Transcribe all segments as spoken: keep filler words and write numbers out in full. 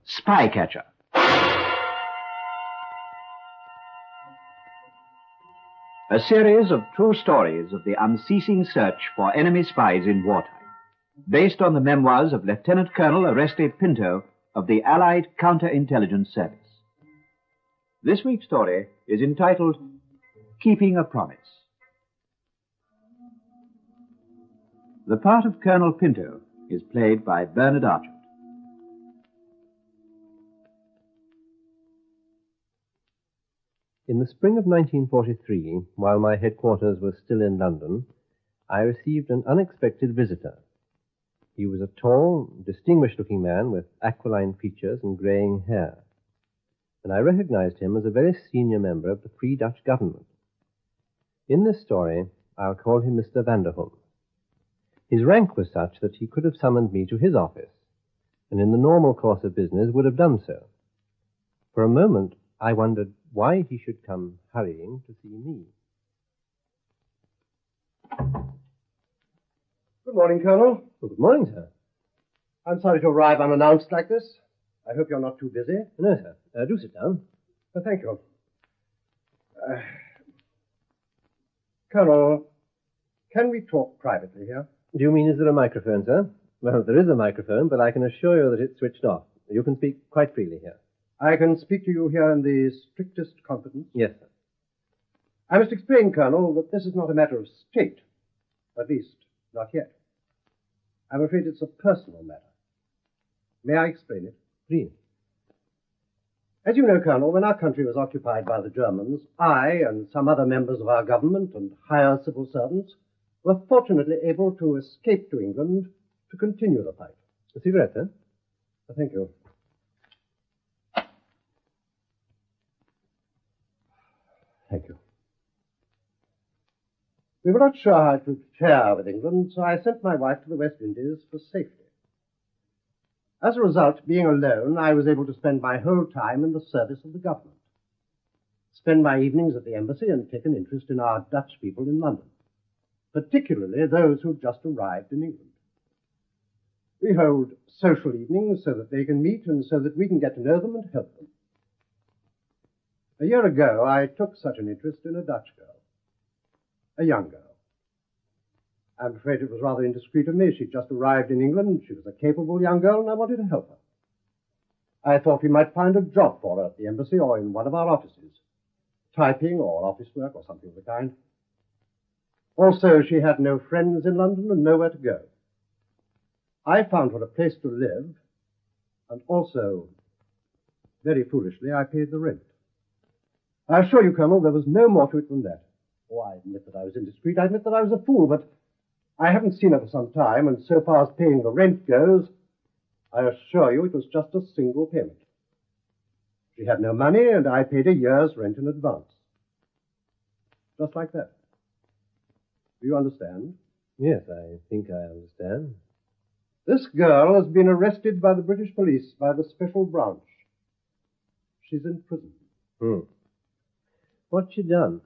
Spycatcher. A series of true stories of the unceasing search for enemy spies in wartime, based on the memoirs of Lieutenant Colonel Oreste Pinto of the Allied Counterintelligence Service. This week's story is entitled Keeping a Promise. The part of Colonel Pinto is played by Bernard Argent. In the spring of nineteen forty-three, while my headquarters were still in London, I received an unexpected visitor. He was a tall, distinguished-looking man with aquiline features and greying hair, and I recognized him as a very senior member of the Free Dutch government. In this story, I'll call him Mister Vanderhoom. His rank was such that he could have summoned me to his office, and in the normal course of business would have done so. For a moment, I wondered why he should come hurrying to see me. Good morning, Colonel. Well, good morning, sir. I'm sorry to arrive unannounced like this. I hope you're not too busy. No, sir. Uh, do sit down. Uh, thank you. Uh, Colonel, can we talk privately here? Do you mean, is there a microphone, sir? Well, there is a microphone, but I can assure you that it's switched off. You can speak quite freely here. I can speak to you here in the strictest confidence? Yes, sir. I must explain, Colonel, that this is not a matter of state. At least, not yet. I'm afraid it's a personal matter. May I explain it? Please. As you know, Colonel, when our country was occupied by the Germans, I and some other members of our government and higher civil servants were fortunately able to escape to England to continue the fight. A cigarette, sir? Thank you. Thank you. We were not sure how it would fare with England, so I sent my wife to the West Indies for safety. As a result, being alone, I was able to spend my whole time in the service of the government, spend my evenings at the embassy and take an interest in our Dutch people in London, particularly those who've just arrived in England. We hold social evenings so that they can meet and so that we can get to know them and help them. A year ago, I took such an interest in a Dutch girl, a young girl. I'm afraid it was rather indiscreet of me. She'd just arrived in England. She was a capable young girl, and I wanted to help her. I thought we might find a job for her at the embassy or in one of our offices, typing or office work or something of the kind. Also, she had no friends in London and nowhere to go. I found her a place to live, and also, very foolishly, I paid the rent. I assure you, Colonel, there was no more to it than that. Oh, I admit that I was indiscreet. I admit that I was a fool, but I haven't seen her for some time, and so far as paying the rent goes, I assure you it was just a single payment. She had no money, and I paid a year's rent in advance. Just like that. Do you understand? Yes, I think I understand. This girl has been arrested by the British police, by the special branch. She's in prison. Hmm. What's she done?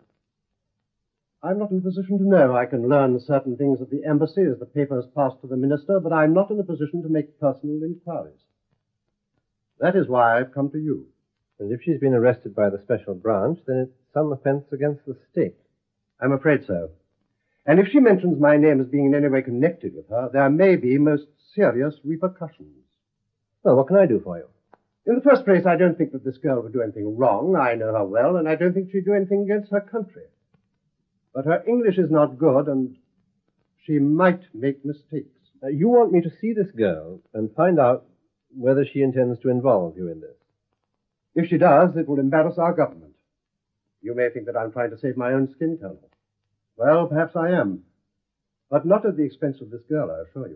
I'm not in a position to know. I can learn certain things at the embassy as the papers pass to the minister, but I'm not in a position to make personal inquiries. That is why I've come to you. And if she's been arrested by the special branch, then it's some offense against the state. I'm afraid so. And if she mentions my name as being in any way connected with her, there may be most serious repercussions. Well, what can I do for you? In the first place, I don't think that this girl would do anything wrong. I know her well, and I don't think she'd do anything against her country. But her English is not good, and she might make mistakes. Uh, you want me to see this girl and find out whether she intends to involve you in this? If she does, it will embarrass our government. You may think that I'm trying to save my own skin, Colonel. Well, perhaps I am. But not at the expense of this girl, I assure you.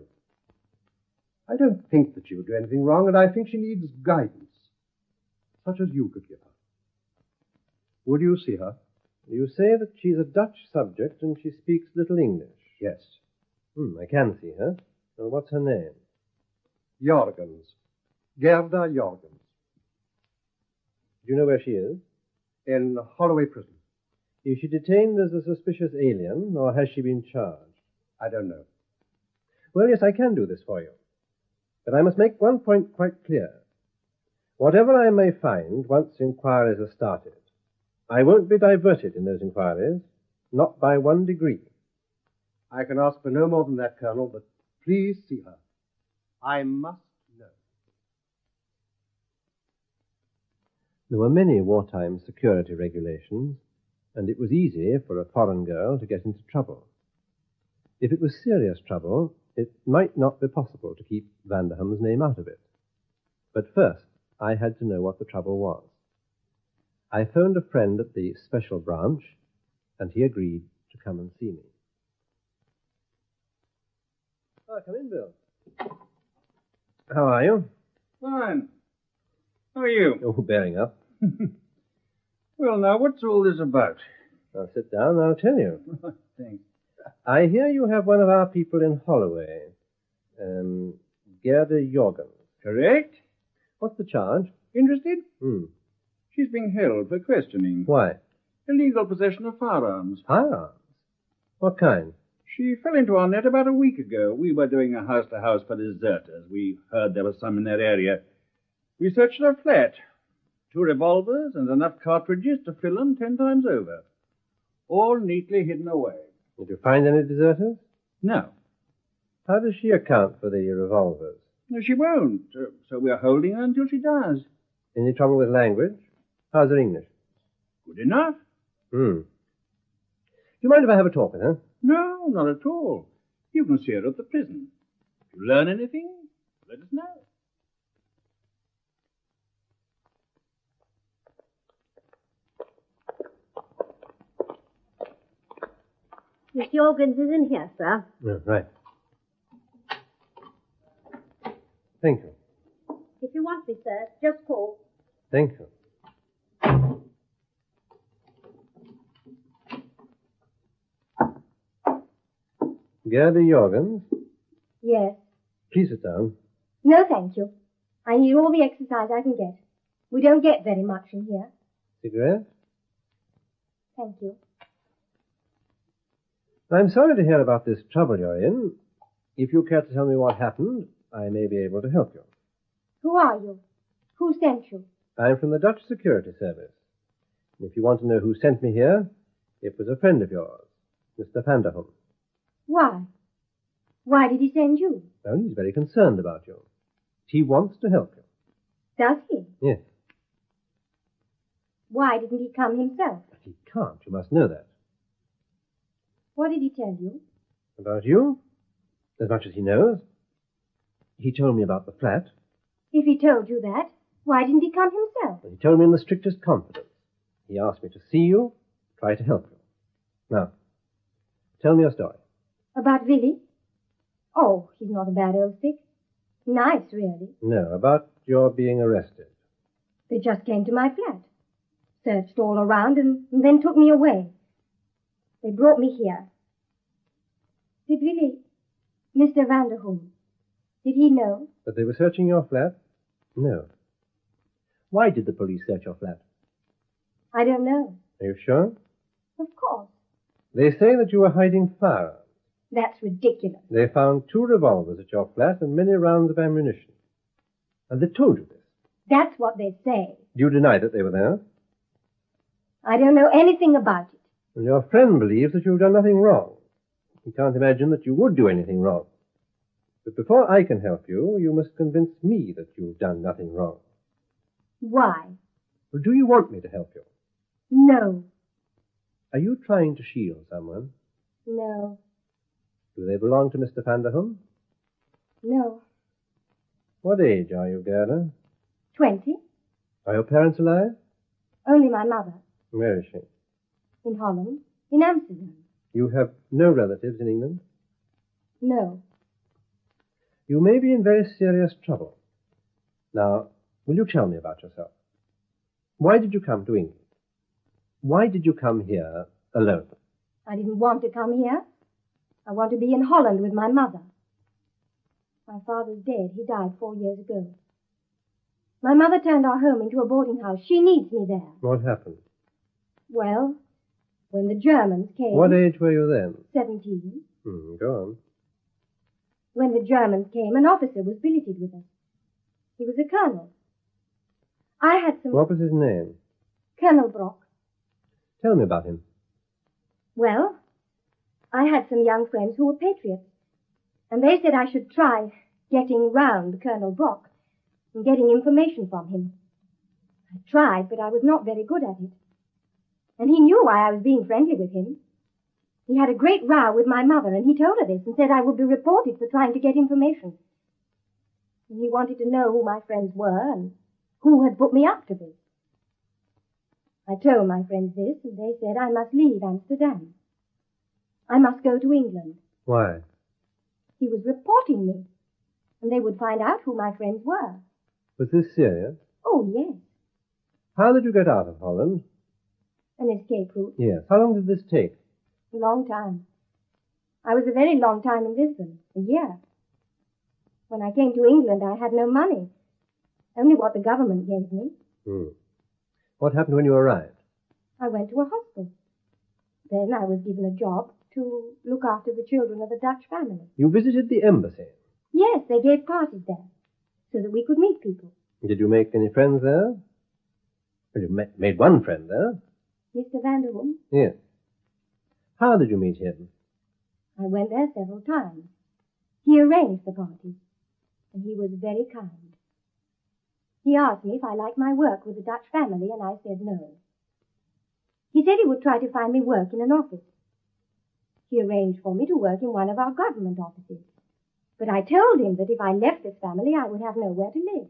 I don't think that she would do anything wrong, and I think she needs guidance, such as you could give her. Would you see her? You say that she's a Dutch subject and she speaks little English. Yes. Hmm, I can see her. Well, what's her name? Jorgens. Gerda Jorgens. Do you know where she is? In Holloway Prison. Is she detained as a suspicious alien, or has she been charged? I don't know. Well, yes, I can do this for you. But I must make one point quite clear. Whatever I may find once inquiries are started, I won't be diverted in those inquiries, not by one degree. I can ask for no more than that, Colonel, but please see her. I must know. There were many wartime security regulations, and it was easy for a foreign girl to get into trouble. If it was serious trouble, it might not be possible to keep Vanderham's name out of it. But first, I had to know what the trouble was. I phoned a friend at the special branch, and he agreed to come and see me. Ah, come in, Bill. How are you? Fine. How are you? Oh, bearing up. Well, now, what's all this about? Now, sit down and I'll tell you. Thanks. I hear you have one of our people in Holloway, um, Gerda Jorgens. Correct? What's the charge? Interested? Hmm. She's being held for questioning. Why? Illegal possession of firearms. Firearms? What kind? She fell into our net about a week ago. We were doing a house-to-house for deserters. We heard there was some in that area. We searched her flat. Two revolvers and enough cartridges to fill them ten times over. All neatly hidden away. Did you find any deserters? No. How does she account for the revolvers? No, she won't. Uh, so we're holding her until she does. Any trouble with language? How's her English? Good enough. Hmm. Do you mind if I have a talk with her? No, not at all. You can see her at the prison. If you learn anything, let us know. Miss Jorgens is in here, sir. Yeah, right. Thank you. If you want me, sir, just call. Thank you. Gerda Jorgens, Yes. please sit down. No, thank you. I need all the exercise I can get. We don't get very much in here. Cigarette? Thank you. I'm sorry to hear about this trouble you're in. If you care to tell me what happened, I may be able to help you. Who are you? Who sent you? I'm from the Dutch Security Service. And if you want to know who sent me here, it was a friend of yours, Mister Vanderham. Why? Why did he send you? Well, he's very concerned about you. He wants to help you. Does he? Yes. Why didn't he come himself? But he can't. You must know that. What did he tell you? About you? As much as he knows. He told me about the flat. If he told you that, why didn't he come himself? And he told me in the strictest confidence. He asked me to see you, try to help you. Now, tell me your story. About Willie? Oh, he's not a bad old stick. Nice, really. No, about your being arrested. They just came to my flat. Searched all around and then took me away. They brought me here. Did Willie, Mister Vanderham, did he know? That they were searching your flat? No. Why did the police search your flat? I don't know. Are you sure? Of course. They say that you were hiding firearms. That's ridiculous. They found two revolvers at your flat and many rounds of ammunition. And they told you this. That's what they say. Do you deny that they were there? I don't know anything about it. And your friend believes that you've done nothing wrong. He can't imagine that you would do anything wrong. But before I can help you, you must convince me that you've done nothing wrong. Why? Well, do you want me to help you? No. Are you trying to shield someone? No. Do they belong to Mister Vanderham? No. What age are you, Gerda? Twenty? Are your parents alive? Only my mother. Where is she? In Holland. In Amsterdam. You have no relatives in England? No. You may be in very serious trouble. Now, will you tell me about yourself? Why did you come to England? Why did you come here alone? I didn't want to come here. I want to be in Holland with my mother. My father's dead. He died four years ago. My mother turned our home into a boarding house. She needs me there. What happened? Well, when the Germans came... What age were you then? Seventeen. Hmm, go on. When the Germans came, an officer was billeted with us. He was a colonel. I had some... What was his name? Colonel Brock. Tell me about him. Well, I had some young friends who were patriots, and they said I should try getting round Colonel Brock and getting information from him. I tried, but I was not very good at it. And he knew why I was being friendly with him. He had a great row with my mother, and he told her this and said I would be reported for trying to get information. And he wanted to know who my friends were and who had put me up to this. I told my friends this, and they said I must leave Amsterdam. I must go to England. Why? He was reporting me, and they would find out who my friends were. Was this serious? Oh, yes. How did you get out of Holland? An escape route. Yes. How long did this take? A long time. I was a very long time in Lisbon. A year. When I came to England, I had no money. Only what the government gave me. Hmm. What happened when you arrived? I went to a hospital. Then I was given a job to look after the children of a Dutch family. You visited the embassy? Yes, they gave parties there, so that we could meet people. Did you make any friends there? Well, you ma- made one friend there. Mister Vanderhoom? Yes. How did you meet him? I went there several times. He arranged the parties, and he was very kind. He asked me if I liked my work with the Dutch family, and I said no. He said he would try to find me work in an office. He arranged for me to work in one of our government offices. But I told him that if I left this family, I would have nowhere to live.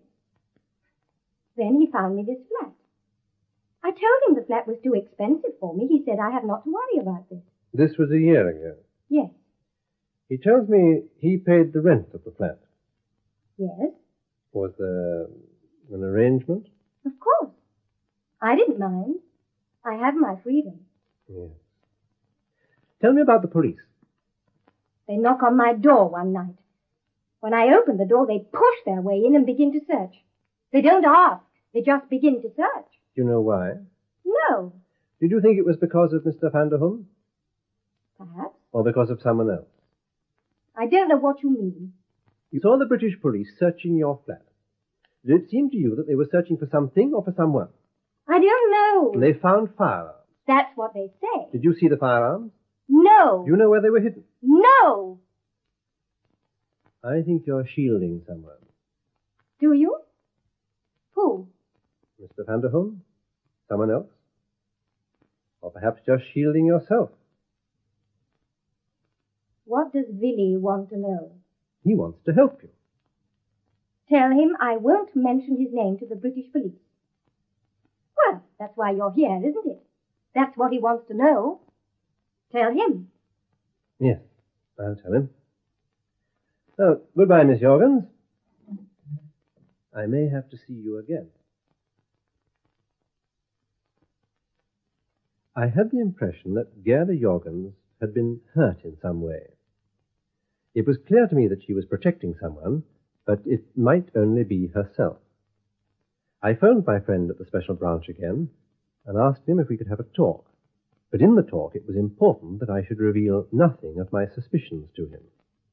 Then he found me this flat. I told him the flat was too expensive for me. He said I have not to worry about this. This was a year ago. Yes. He tells me he paid the rent of the flat. Yes. Was there an arrangement? Of course. I didn't mind. I have my freedom. Yes. Tell me about the police. They knock on my door one night. When I open the door, they push their way in and begin to search. They don't ask. They just begin to search. Do you know why? No. Did you think it was because of Mister Vanderhoom? Perhaps. Or because of someone else? I don't know what you mean. You saw the British police searching your flat. Did it seem to you that they were searching for something or for someone? I don't know. They found firearms. That's what they say. Did you see the firearms? No. Do you know where they were hidden? No. I think you're shielding someone. Do you? Who? Mister Vanderhoom? Someone else? Or perhaps just shielding yourself? What does Willie want to know? He wants to help you. Tell him I won't mention his name to the British police. Well, that's why you're here, isn't it? That's what he wants to know. Tell him. Yes, I'll tell him. Oh, goodbye, Miss Jorgens. I may have to see you again. I had the impression that Gerda Jorgens had been hurt in some way. It was clear to me that she was protecting someone, but it might only be herself. I phoned my friend at the special branch again and asked him if we could have a talk. But in the talk it was important that I should reveal nothing of my suspicions to him.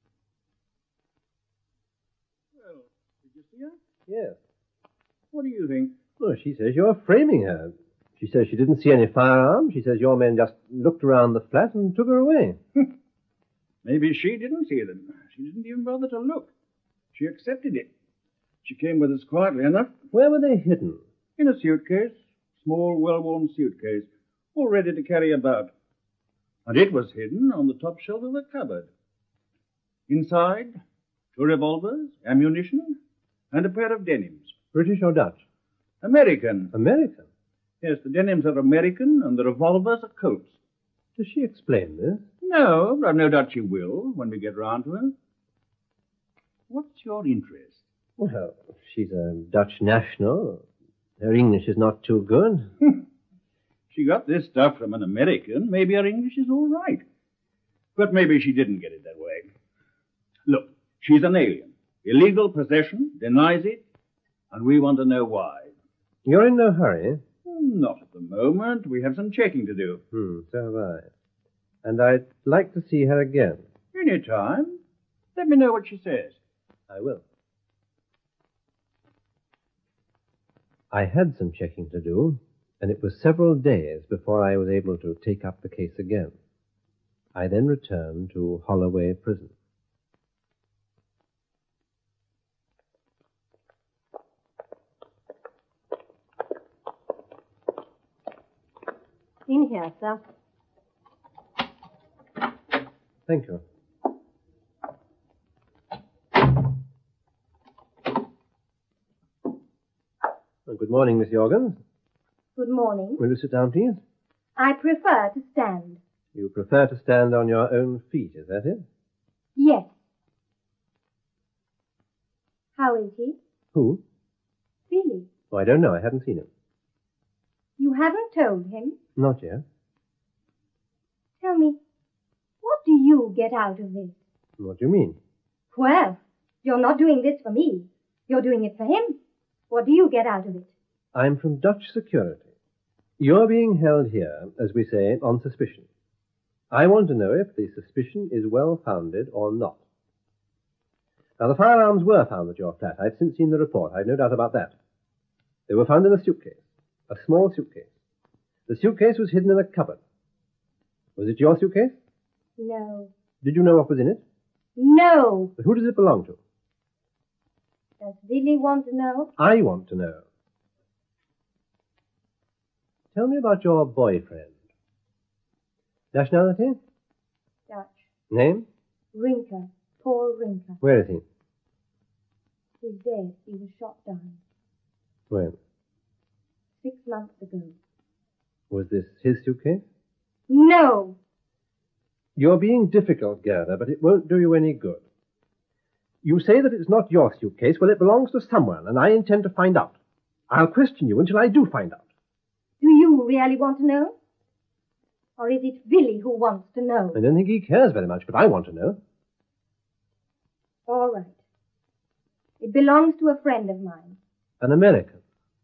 Well, did you see her? Yes. What do you think? Well, she says you're framing her. She says she didn't see any firearms. She says your men just looked around the flat and took her away. Maybe she didn't see them. She didn't even bother to look. She accepted it. She came with us quietly enough. Where were they hidden? In a suitcase. Small, well-worn suitcase. All ready to carry about. And it was hidden on the top shelf of the cupboard. Inside, two revolvers, ammunition, and a pair of denims. British or Dutch? American. American? Yes, the denims are American, and the revolvers are Colts. Does she explain this? No, but I've no doubt she will, when we get round to her. What's your interest? Well, she's a Dutch national. Her English is not too good. She got this stuff from an American. Maybe her English is all right. But maybe she didn't get it that way. Look, she's an alien. Illegal possession, denies it, and we want to know why. You're in no hurry? Not at the moment. We have some checking to do. Hmm, so have I. And I'd like to see her again. Any time. Let me know what she says. I will. I had some checking to do, and it was several days before I was able to take up the case again. I then returned to Holloway Prison. In here, sir. Thank you. Well, good morning, Miss Jorgens. Good morning. Will you sit down, please? I prefer to stand. You prefer to stand on your own feet, is that it? Yes. How is he? Who? Billy. Oh, I don't know. I haven't seen him. You haven't told him? Not yet. Tell me, what do you get out of this? What do you mean? Well, you're not doing this for me. You're doing it for him. What do you get out of it? I'm from Dutch security. You're being held here, as we say, on suspicion. I want to know if the suspicion is well-founded or not. Now, the firearms were found at your flat. I've since seen the report. I've no doubt about that. They were found in a suitcase, a small suitcase. The suitcase was hidden in a cupboard. Was it your suitcase? No. Did you know what was in it? No. But who does it belong to? Does Billy want to know? I want to know. Tell me about your boyfriend. Nationality? Dutch. Name? Rinker. Paul Rinker. Where is he? He's dead. He was shot down. When? Six months ago. Was this his suitcase? No. You're being difficult, Gerda, but it won't do you any good. You say that it's not your suitcase. Well, it belongs to someone, and I intend to find out. I'll question you until I do find out. Do you really want to know? Or is it Billy who wants to know? I don't think he cares very much, but I want to know. All right. It belongs to a friend of mine. An American.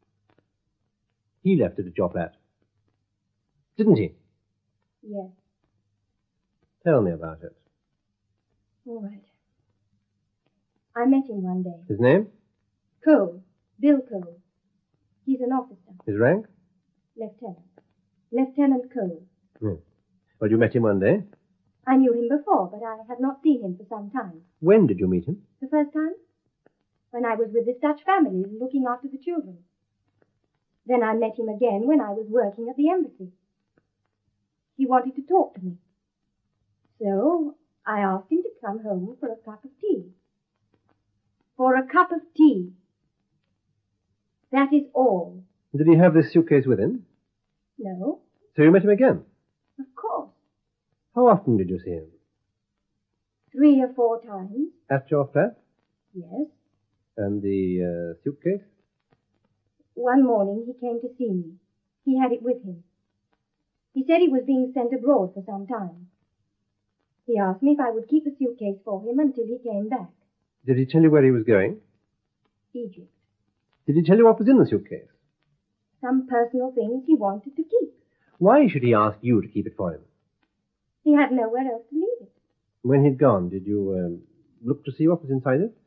He left it at your flat. Didn't he? Yes. Tell me about it. All right. I met him one day. His name? Cole. Bill Cole. He's an officer. His rank? Lieutenant. Lieutenant Cole. Yes. Well, you met him one day. I knew him before, but I had not seen him for some time. When did you meet him? The first time? When I was with this Dutch family looking after the children. Then I met him again when I was working at the embassy. He wanted to talk to me. So I asked him to come home for a cup of tea. For a cup of tea. That is all. Did he have this suitcase with him? No, So you met him again? of course. How often did you see him? Three or four times. At your flat? Yes. And the uh, suitcase? One morning he came to see me. He had it with him. He said he was being sent abroad for some time. He asked me if I would keep the suitcase for him until he came back. Did he tell you where he was going? Egypt. Did he tell you what was in the suitcase? Some personal things he wanted to keep. Why should he ask you to keep it for him? He had nowhere else to leave it. When he'd gone, did you um, look to see what was inside it?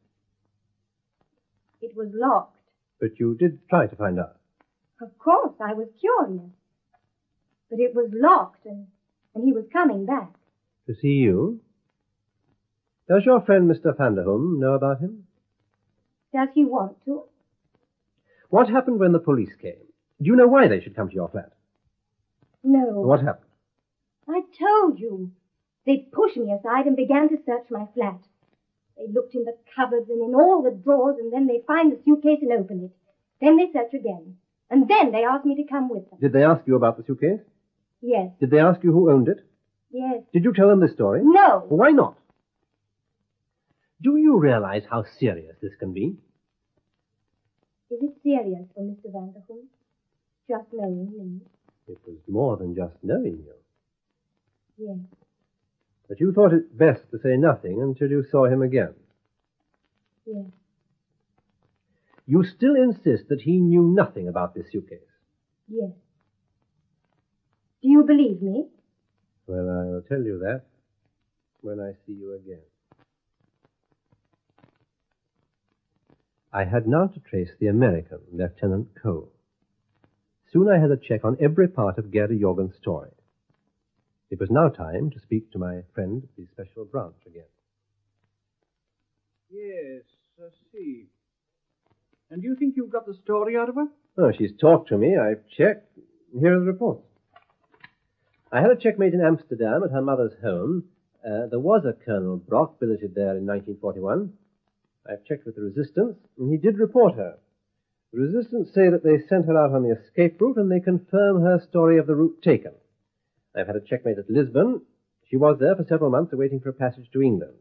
It was locked. But you did try to find out. Of course, I was curious. But it was locked, and, and he was coming back. To see you? Does your friend Mister Vanderhum know about him? Does he want to? What happened when the police came? Do you know why they should come to your flat? No. What happened? I told you. They pushed me aside and began to search my flat. They looked in the cupboards and in all the drawers, and then they find the suitcase and open it. Then they search again. And then they asked me to come with them. Did they ask you about the suitcase? Yes. Did they ask you who owned it? Yes. Did you tell them this story? No. Why not? Do you realize how serious this can be? Is it serious for Mister Vanderhoof? Just knowing me? It was more than just knowing you. Yes. But you thought it best to say nothing until you saw him again. Yes. You still insist that he knew nothing about this suitcase. Yes. Do you believe me? Well, I'll tell you that when I see you again. I had now to trace the American, Lieutenant Cole. Soon I had a check on every part of Gerda Jorgen's story. It was now time to speak to my friend at the special branch again. Yes, I see. And do you think you've got the story out of her? Oh, she's talked to me. I've checked. Here are the reports. I had a check made in Amsterdam at her mother's home. Uh, there was a Colonel Brock billeted there in nineteen forty-one. I've checked with the Resistance, and he did report her. The Resistance say that they sent her out on the escape route, and they confirm her story of the route taken. I've had a check made at Lisbon. She was there for several months awaiting for a passage to England.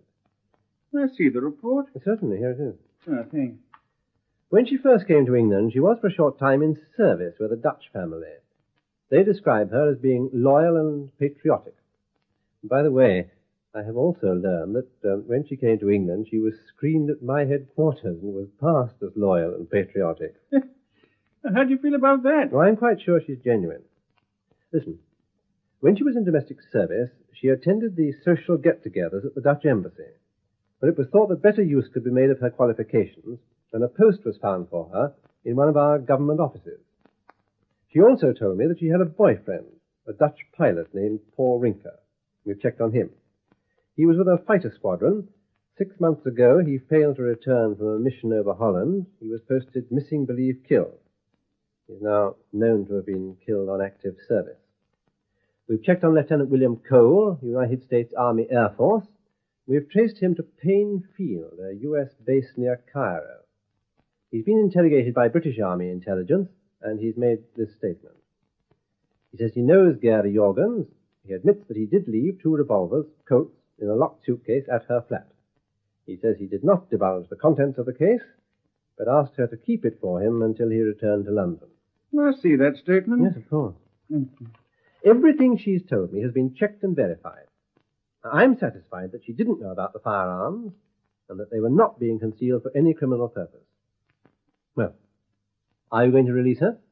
I see the report. Certainly, here it is. Oh, thanks. When she first came to England, she was for a short time in service with a Dutch family. They describe her as being loyal and patriotic. And by the way, I have also learned that um, when she came to England, she was screened at my headquarters and was passed as loyal and patriotic. How do you feel about that? Oh, I'm quite sure she's genuine. Listen, when she was in domestic service, she attended the social get-togethers at the Dutch embassy. But it was thought that better use could be made of her qualifications, and a post was found for her in one of our government offices. She also told me that she had a boyfriend, a Dutch pilot named Paul Rinker. We've checked on him. He was with a fighter squadron. Six months ago, he failed to return from a mission over Holland. He was posted missing, believed killed. He is now known to have been killed on active service. We've checked on Lieutenant William Cole, United States Army Air Force. We've traced him to Payne Field, a U S base near Cairo. He's been interrogated by British Army intelligence, and he's made this statement. He says he knows Gerda Jorgens. He admits that he did leave two revolvers, Colts, in a locked suitcase at her flat. He says he did not divulge the contents of the case, but asked her to keep it for him until he returned to London. I see that statement. Yes, of course. Mm-hmm. Everything she's told me has been checked and verified. I'm satisfied that she didn't know about the firearms and that they were not being concealed for any criminal purpose. Well, are you going to release her?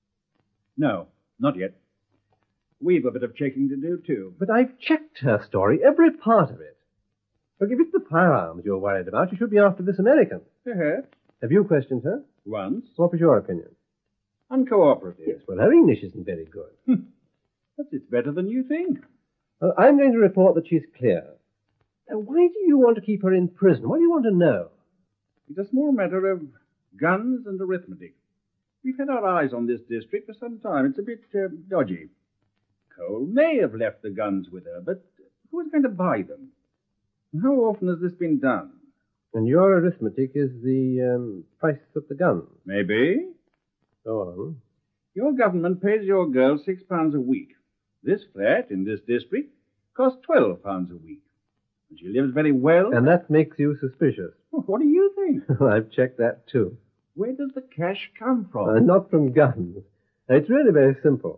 No, not yet. We've a bit of checking to do, too. But I've checked her story, every part of it. Look, if it's the firearms you're worried about, you should be after this American. Perhaps. Have you questioned her? Once. What was your opinion? Uncooperative. Yes, well, her English isn't very good. But it's better than you think. Well, I'm going to report that she's clear. Now, why do you want to keep her in prison? What do you want to know? It's a small matter of guns and arithmetic. We've had our eyes on this district for some time. It's a bit uh, dodgy. Cole may have left the guns with her, but who is going to buy them? How often has this been done? And your arithmetic is the um, price of the guns. Maybe. Go on. Your government pays your girl six pounds a week. This flat in this district costs twelve pounds a week. And she lives very well. And that makes you suspicious. What do you think? I've checked that too. Where does the cash come from? Uh, not from guns. It's really very simple.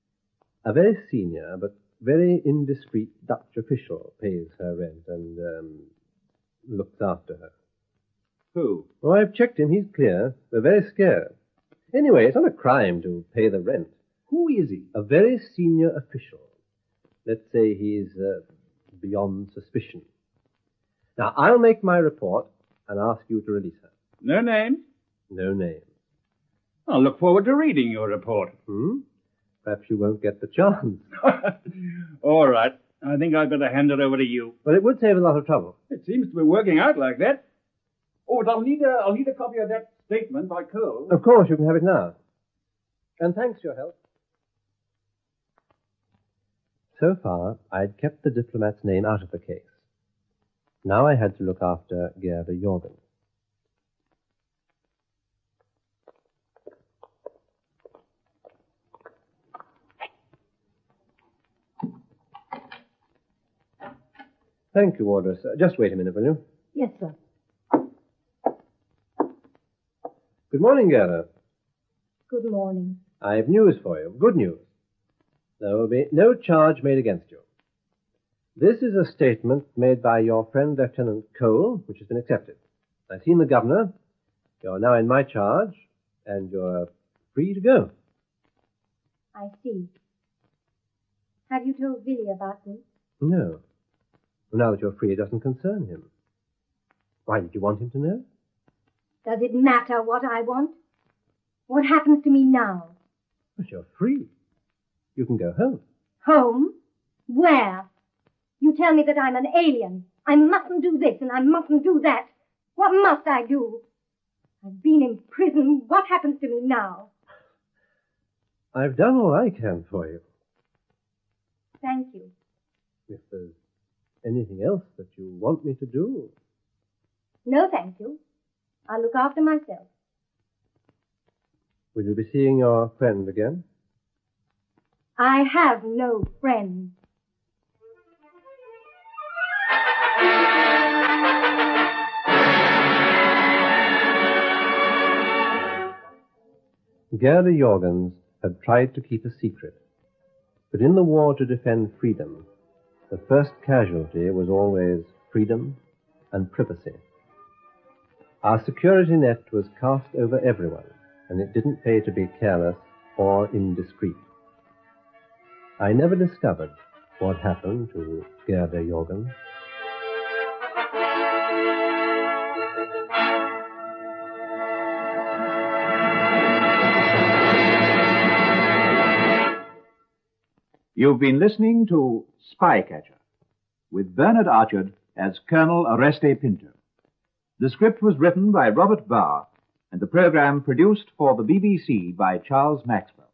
A very senior but very indiscreet Dutch official pays her rent and um, looks after her. Who? Oh, I've checked him. He's clear. They're very scared. Anyway, it's not a crime to pay the rent. Who is he? A very senior official. Let's say he's uh, beyond suspicion. Now, I'll make my report and ask you to release her. No names? No names. I'll look forward to reading your report. Hmm? Perhaps you won't get the chance. All right. I think I'd better hand it over to you. Well, it would save a lot of trouble. It seems to be working out like that. Oh, but I'll need a, I'll need a copy of that statement by Cole. Of course, you can have it now. And thanks for your help. So far, I'd kept the diplomat's name out of the case. Now I had to look after Gerda Jorgens. Thank you, Wardress. Uh, just wait a minute, will you? Yes, sir. Good morning, Gerda. Good morning. I've news for you. Good news. There will be no charge made against you. This is a statement made by your friend Lieutenant Cole, which has been accepted. I've seen the governor. You're now in my charge, and you're free to go. I see. Have you told Billy about this? No. Now that you're free, it doesn't concern him. Why, did you want him to know? Does it matter what I want? What happens to me now? But you're free. You can go home. Home? Where? You tell me that I'm an alien. I mustn't do this and I mustn't do that. What must I do? I've been in prison. What happens to me now? I've done all I can for you. Thank you. If there's anything else that you want me to do... No, thank you. I'll look after myself. Will you be seeing your friend again? I have no friends. Gerda Jorgens had tried to keep a secret, but in the war to defend freedom, the first casualty was always freedom and privacy. Our security net was cast over everyone, and it didn't pay to be careless or indiscreet. I never discovered what happened to Gerda Jorgens. You've been listening to Spycatcher, with Bernard Archard as Colonel Oreste Pinto. The script was written by Robert Barr, and the program produced for the B B C by Charles Maxwell.